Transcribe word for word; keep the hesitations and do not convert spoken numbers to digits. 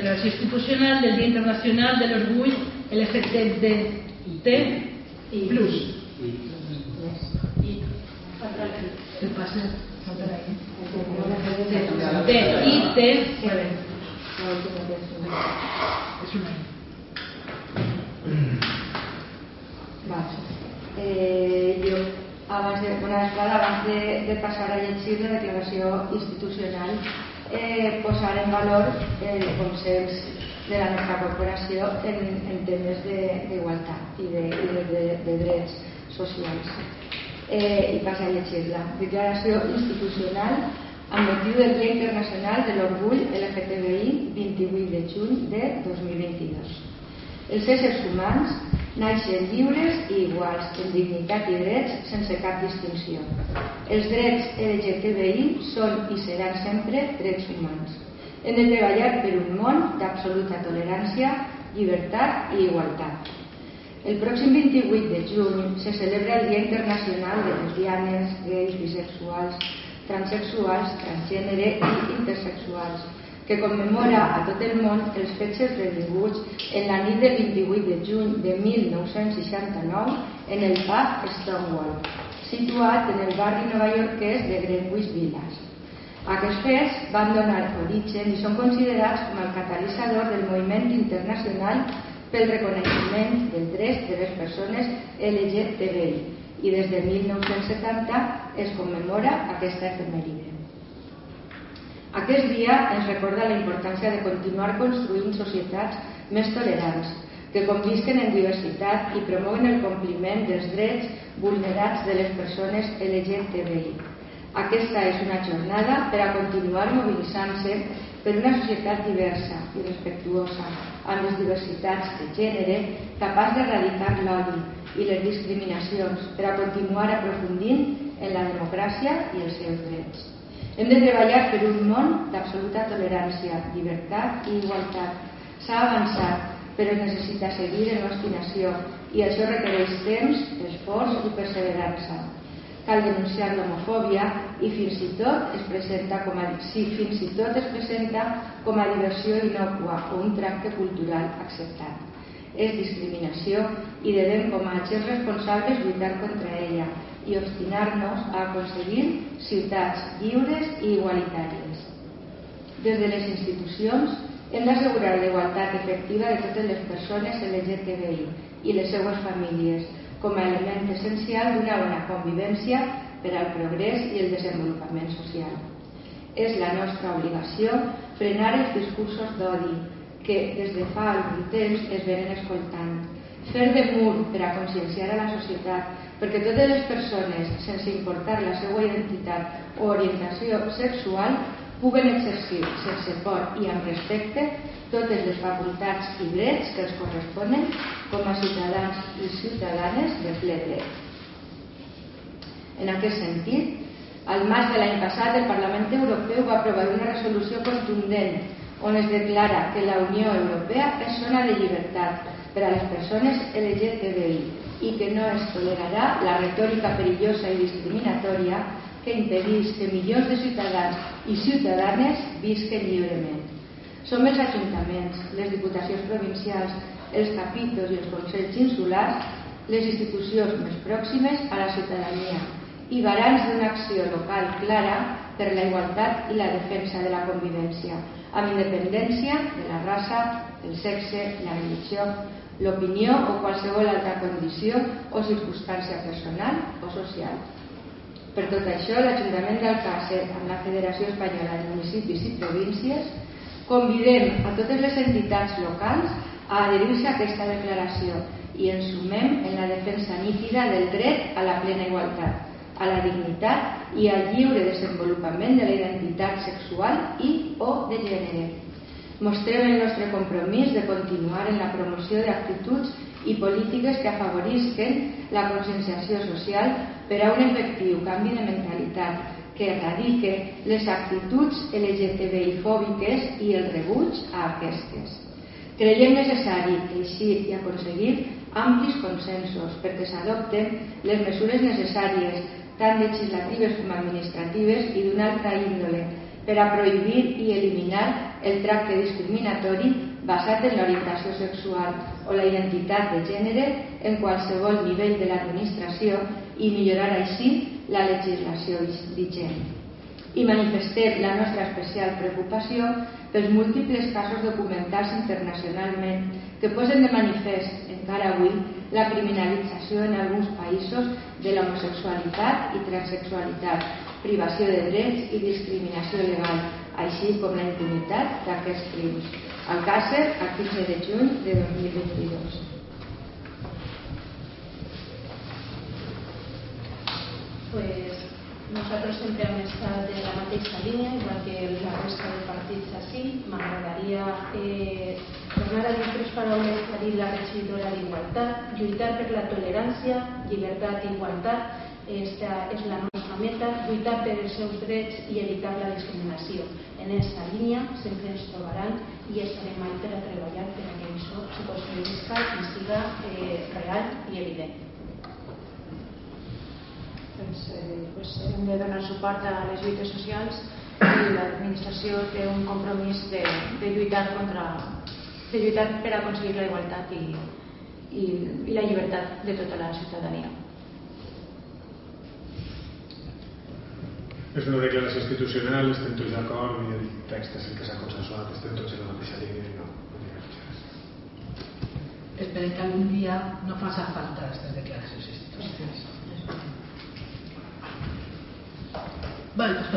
Declaració Institucional del Dia Internacional de l'Orgull L G B T I plus. El pase D I T és una Eh, jo, abans de, bona vesprada, abans de, de passar a llegir la declaració institucional, eh, posar en valor el consens de la nostra corporació en, en temes d'igualtat i, de, i de, de, de drets socials. Eh, I passar a llegir-la. Declaració institucional amb motiu del Dia Internacional de l'Orgull L G T B I vint-i-vuit de juny de dos mil vint-i-dos. Els éssers humans naixen lliures i iguals en dignitat i drets sense cap distinció. Els drets L G T B I són i seran sempre drets humans. Hem de treballar per un món d'absoluta tolerància, llibertat i igualtat. El pròxim vint-i-vuit de juny se celebra el Dia Internacional de lesbianes, gais, bisexuals, transexuals, transgènere i intersexuals, que commemora a tot el món els fets esdevinguts en la nit del vint-i-vuit de juny de mil nou-cents seixanta-nou en el pub Stonewall, situat en el barri novaiorquès de Greenwich Village. Aquests fets van donar origen i són considerats com el catalitzador del moviment internacional pel reconeixement dels drets de les persones L G T B I i des de mil nou-cents setanta es commemora aquesta efemèride. Aquest dia ens recorda la importància de continuar construint societats més tolerants, que convisquen en diversitat i promouen el compliment dels drets vulnerats de les persones L G T B I. Aquesta és una jornada per a continuar mobilitzant-se per una societat diversa i respectuosa amb les diversitats de gènere, capaç d'erradicar l'odi i les discriminacions per a continuar aprofundint en la democràcia i els seus drets. Hem de treballar per un món d'absoluta tolerància, llibertat i igualtat. S'ha avançat, però es necessita seguir en l'obstinació i això requereix temps, esforç i perseverança. Cal denunciar l'homofòbia i fins i tot es presenta com a, si fins i tot es presenta com a diversió innocua o un tracte cultural acceptat. És discriminació i devem com a agents responsables lluitar contra ella i obstinar-nos a aconseguir ciutats lliures i igualitàries. Des de les institucions hem d'assegurar la igualtat efectiva de totes les persones L G T B I i les seues famílies com a element essencial d'una bona convivència per al progrés i el desenvolupament social. És la nostra obligació frenar els discursos d'odi que des de fa algun temps es venen escoltant, fer de mur per a conscienciar a la societat perquè totes les persones, sense importar la seva identitat o orientació sexual, puguen exercir sense por i amb respecte totes les facultats i drets que els corresponen com a ciutadans i ciutadanes de ple dret. En aquest sentit, al maig de l'any passat el Parlament Europeu va aprovar una resolució contundent on es declara que la Unió Europea és zona de llibertat per a les persones L G T B I i que no es tolerarà la retòrica perillosa i discriminatòria que impedeix que milions de ciutadans i ciutadanes visquen lliurement. Som els ajuntaments, les diputacions provincials, els capítols i els consells insulars les institucions més pròximes a la ciutadania i garants d'una acció local clara per la igualtat i la defensa de la convivència, amb independència de la raça, el sexe, la religió, l'opinió o qualsevol altra condició o circumstància personal o social. Per tot això, l'Ajuntament d'Alcàsser, amb la Federació Espanyola de Municipis i Províncies, convidem a totes les entitats locals a adherir-se a aquesta declaració i ens sumem en la defensa nítida del dret a la plena igualtat, a la dignitat i al lliure desenvolupament de la identitat sexual i o de gènere. Mostrem el nostre compromís de continuar en la promoció d'actituds i polítiques que afavorisquen la conscienciació social per a un efectiu canvi de mentalitat que erradique les actituds L G T B I fòbiques i el rebuig a aquestes. Creiem necessari eixir i aconseguir amplis consensos perquè s'adopten les mesures necessàries, tant legislatives com administratives i d'una altra índole, per a prohibir i eliminar el tracte discriminatori basat en l'orientació sexual o la identitat de gènere en qualsevol nivell de l'administració i millorar així la legislació vigent. I manifestem la nostra especial preocupació pels múltiples casos documentats internacionalment que posen de manifest encara avui la criminalització en alguns països de l'homosexualitat i transsexualitat, privació de drets i discriminació legal, així com la impunitat d'aquests crims. Alcàsser, el quinze de juny de dos mil vint-i-dos. Pues nosotros siempre hemos estado en la mateixa línia, igual que la resta de partits així. M'agradaria eh, tornar a dir tres paraules que ha dit la regidora d'Igualtat: lluitar per la tolerància, llibertat i igualtat. Esta és la nostra meta, lluitar per els seus drets i evitar la discriminació. En aquesta línia sempre ens trobaran i estarem ahí per a treballar per a que això se construïsca i siga eh, real i evident. Doncs, eh, pues, hem de donar suport a les lluites socials i l'administració té un compromís de, de lluitar contra de lluitar per aconseguir la igualtat i, i, i la llibertat de tota la ciutadania. És una declaració institucional, estem tots d'acord i el text és el que s'ha consensuat, estem tots en la mateixa línia i no, no hi ha res. Esperem que algun dia no faci falta aquestes declaracions institucionals. Vale, pues